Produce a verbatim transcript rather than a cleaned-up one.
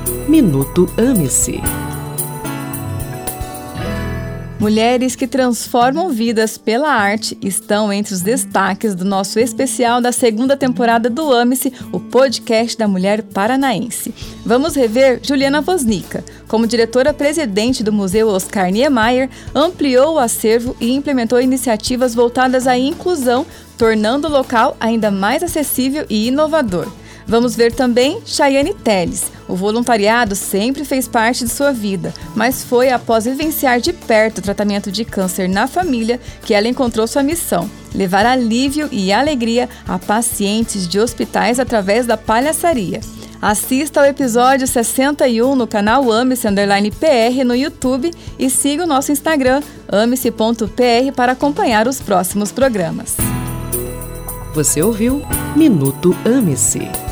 Minuto Ame-se. Mulheres que transformam vidas pela arte estão entre os destaques do nosso especial da segunda temporada do Ame-se, o podcast da mulher paranaense. Vamos rever Juliana Woznicka. Como diretora-presidente do Museu Oscar Niemeyer, ampliou o acervo e implementou iniciativas voltadas à inclusão, tornando o local ainda mais acessível e inovador. Vamos ver também Chayane Telles. O voluntariado sempre fez parte de sua vida, mas foi após vivenciar de perto o tratamento de câncer na família que ela encontrou sua missão: levar alívio e alegria a pacientes de hospitais através da palhaçaria. Assista ao episódio sessenta e um no canal Ame-se underline P R no YouTube e siga o nosso Instagram, ame-se ponto P R, para acompanhar os próximos programas. Você ouviu Minuto Ame-se.